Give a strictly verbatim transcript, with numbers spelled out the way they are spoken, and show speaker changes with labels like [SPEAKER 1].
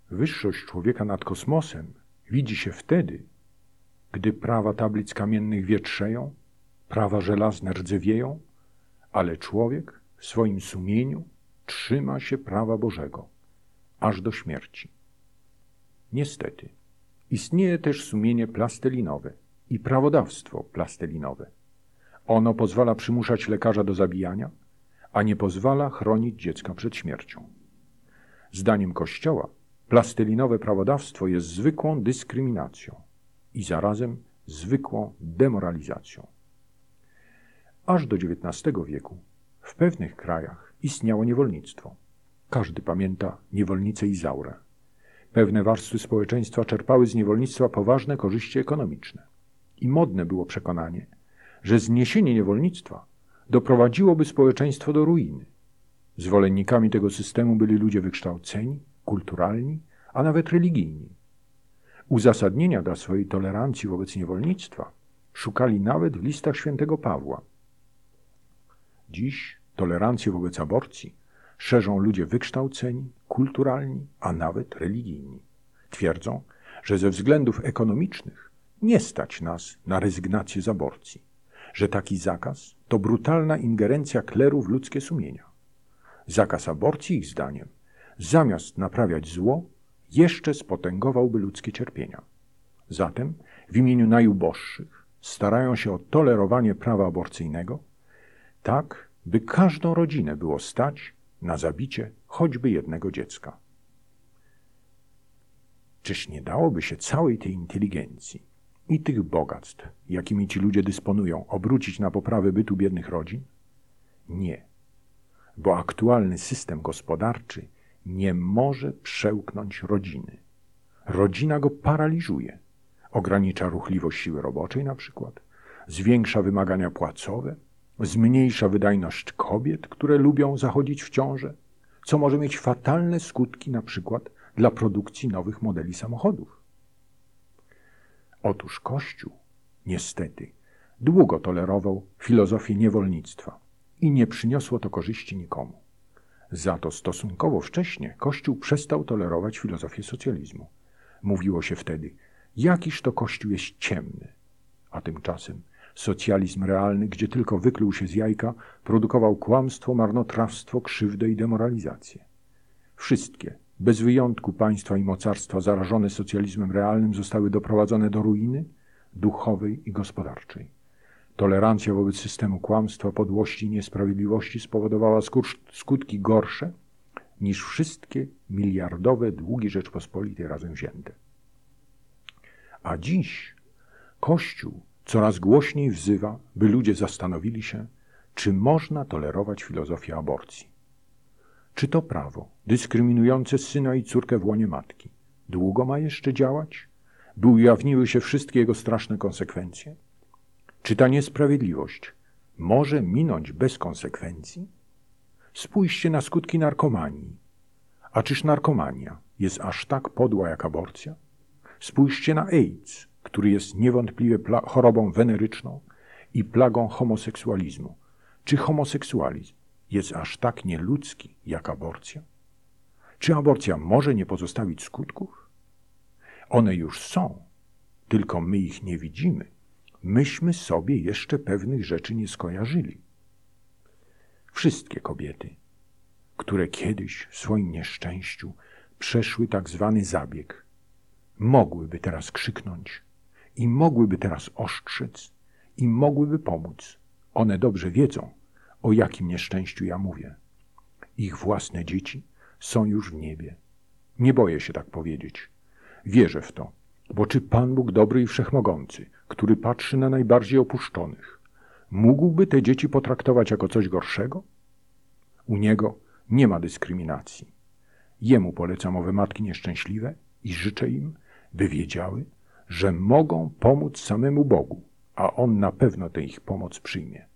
[SPEAKER 1] Wyższość człowieka nad kosmosem widzi się wtedy, gdy prawa tablic kamiennych wietrzeją, prawa żelazne rdzewieją, ale człowiek w swoim sumieniu trzyma się prawa Bożego, aż do śmierci. Niestety, istnieje też sumienie plastelinowe i prawodawstwo plastelinowe. Ono pozwala przymuszać lekarza do zabijania, a nie pozwala chronić dziecka przed śmiercią. Zdaniem Kościoła plastelinowe prawodawstwo jest zwykłą dyskryminacją i zarazem zwykłą demoralizacją. Aż do dziewiętnastego wieku w pewnych krajach istniało niewolnictwo. Każdy pamięta niewolnicę Izaurę. Pewne warstwy społeczeństwa czerpały z niewolnictwa poważne korzyści ekonomiczne. I modne było przekonanie, że zniesienie niewolnictwa doprowadziłoby społeczeństwo do ruiny. Zwolennikami tego systemu byli ludzie wykształceni, kulturalni, a nawet religijni. Uzasadnienia dla swojej tolerancji wobec niewolnictwa szukali nawet w listach świętego Pawła. Dziś tolerancję wobec aborcji szerzą ludzie wykształceni, kulturalni, a nawet religijni. Twierdzą, że ze względów ekonomicznych nie stać nas na rezygnację z aborcji, że taki zakaz to brutalna ingerencja kleru w ludzkie sumienia. Zakaz aborcji, ich zdaniem, zamiast naprawiać zło, jeszcze spotęgowałby ludzkie cierpienia. Zatem w imieniu najuboższych starają się o tolerowanie prawa aborcyjnego, tak by każdą rodzinę było stać na zabicie choćby jednego dziecka. Czyż nie dałoby się całej tej inteligencji i tych bogactw, jakimi ci ludzie dysponują, obrócić na poprawę bytu biednych rodzin? Nie, bo aktualny system gospodarczy nie może przełknąć rodziny. Rodzina go paraliżuje, ogranicza ruchliwość siły roboczej na przykład, zwiększa wymagania płacowe, zmniejsza wydajność kobiet, które lubią zachodzić w ciążę, co może mieć fatalne skutki na przykład dla produkcji nowych modeli samochodów. Otóż Kościół, niestety, długo tolerował filozofię niewolnictwa i nie przyniosło to korzyści nikomu. Za to stosunkowo wcześnie Kościół przestał tolerować filozofię socjalizmu. Mówiło się wtedy, jakiż to Kościół jest ciemny, a tymczasem socjalizm realny, gdzie tylko wykluł się z jajka, produkował kłamstwo, marnotrawstwo, krzywdę i demoralizację. Wszystkie, bez wyjątku państwa i mocarstwa zarażone socjalizmem realnym zostały doprowadzone do ruiny duchowej i gospodarczej. Tolerancja wobec systemu kłamstwa, podłości i niesprawiedliwości spowodowała skutki gorsze niż wszystkie miliardowe długi Rzeczpospolitej razem wzięte. A dziś Kościół coraz głośniej wzywa, by ludzie zastanowili się, czy można tolerować filozofię aborcji. Czy to prawo dyskryminujące syna i córkę w łonie matki długo ma jeszcze działać, by ujawniły się wszystkie jego straszne konsekwencje? Czy ta niesprawiedliwość może minąć bez konsekwencji? Spójrzcie na skutki narkomanii. A czyż narkomania jest aż tak podła jak aborcja? Spójrzcie na AIDS, który jest niewątpliwie chorobą weneryczną i plagą homoseksualizmu. Czy homoseksualizm jest aż tak nieludzki jak aborcja? Czy aborcja może nie pozostawić skutków? One już są, tylko my ich nie widzimy. Myśmy sobie jeszcze pewnych rzeczy nie skojarzyli. Wszystkie kobiety, które kiedyś w swoim nieszczęściu przeszły tak zwany zabieg, mogłyby teraz krzyknąć i mogłyby teraz ostrzec i mogłyby pomóc. One dobrze wiedzą, o jakim nieszczęściu ja mówię. Ich własne dzieci są już w niebie. Nie boję się tak powiedzieć. Wierzę w to, bo czy Pan Bóg dobry i wszechmogący, który patrzy na najbardziej opuszczonych, mógłby te dzieci potraktować jako coś gorszego? U Niego nie ma dyskryminacji. Jemu polecam owe matki nieszczęśliwe i życzę im, by wiedziały, że mogą pomóc samemu Bogu, a On na pewno tę ich pomoc przyjmie.